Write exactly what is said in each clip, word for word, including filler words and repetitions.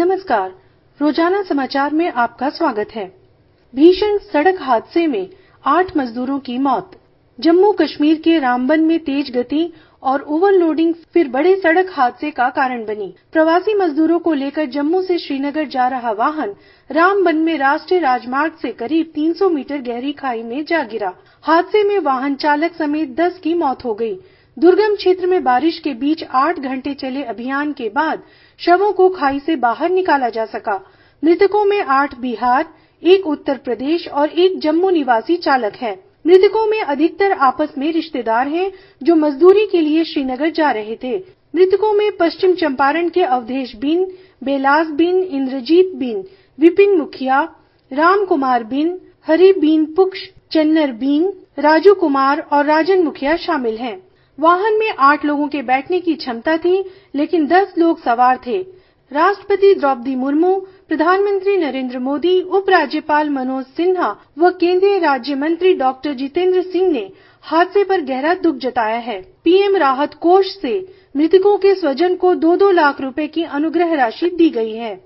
नमस्कार, रोजाना समाचार में आपका स्वागत है। भीषण सड़क हादसे में आठ मजदूरों की मौत। जम्मू कश्मीर के रामबन में तेज गति और ओवरलोडिंग फिर बड़े सड़क हादसे का कारण बनी। प्रवासी मजदूरों को लेकर जम्मू से श्रीनगर जा रहा वाहन रामबन में राष्ट्रीय राजमार्ग से करीब तीन सौ मीटर गहरी खाई में जा गिरा। हादसे में वाहन चालक समेत दस की मौत हो गई। दुर्गम क्षेत्र में बारिश के बीच आठ घंटे चले अभियान के बाद शवों को खाई से बाहर निकाला जा सका। मृतकों में आठ बिहार, एक उत्तर प्रदेश और एक जम्मू निवासी चालक है। मृतकों में अधिकतर आपस में रिश्तेदार हैं, जो मजदूरी के लिए श्रीनगर जा रहे थे। मृतकों में पश्चिम चंपारण के अवधेश बिन, बेलास बिन, इंद्रजीत बिन, विपिन मुखिया, राम कुमार बिन, हरि बिन पुक्ष, चन्नर बिन, राजू कुमार और राजन मुखिया शामिल हैं। वाहन में आठ लोगों के बैठने की क्षमता थी, लेकिन दस लोग सवार थे। राष्ट्रपति द्रौपदी मुर्मू, प्रधानमंत्री नरेंद्र मोदी, उपराज्यपाल मनोज सिन्हा व केंद्रीय राज्य मंत्री डॉक्टर जितेंद्र सिंह ने हादसे पर गहरा दुख जताया है। पीएम राहत कोष से मृतकों के स्वजन को दो दो लाख रुपए की अनुग्रह राशि दी गई है।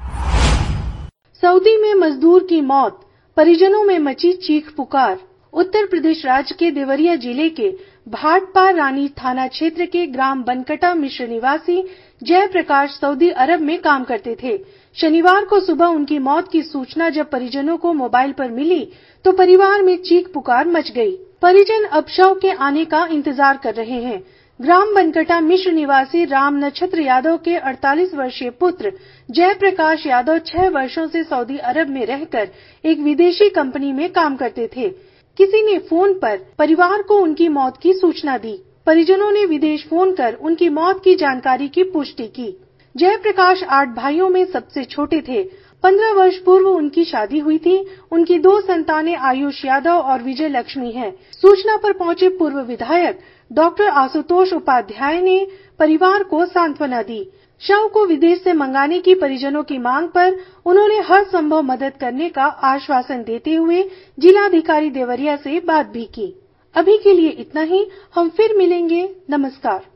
सऊदी में मजदूर की मौत, परिजनों में मची चीख पुकार। उत्तर प्रदेश राज्य के देवरिया जिले के भाटपा रानी थाना क्षेत्र के ग्राम बनकटा मिश्र निवासी जयप्रकाश सऊदी अरब में काम करते थे। शनिवार को सुबह उनकी मौत की सूचना जब परिजनों को मोबाइल पर मिली तो परिवार में चीख पुकार मच गई। परिजन अब शव के आने का इंतजार कर रहे हैं। ग्राम बनकटा मिश्र निवासी राम नक्षत्र यादव के अड़तालीस वर्षीय पुत्र जयप्रकाश यादव छह वर्षों से सऊदी अरब में रहकर एक विदेशी कंपनी में काम करते थे। किसी ने फोन पर परिवार को उनकी मौत की सूचना दी। परिजनों ने विदेश फोन कर उनकी मौत की जानकारी की पुष्टि की। जयप्रकाश आठ भाइयों में सबसे छोटे थे। पंद्रह वर्ष पूर्व उनकी शादी हुई थी। उनकी दो संतानें आयुष यादव और विजय लक्ष्मी हैं। सूचना पर पहुंचे पूर्व विधायक डॉक्टर आशुतोष उपाध्याय ने परिवार को सांत्वना दी। शव को विदेश से मंगाने की परिजनों की मांग पर उन्होंने हर संभव मदद करने का आश्वासन देते हुए जिलाधिकारी देवरिया से बात भी की। अभी के लिए इतना ही। हम फिर मिलेंगे। नमस्कार।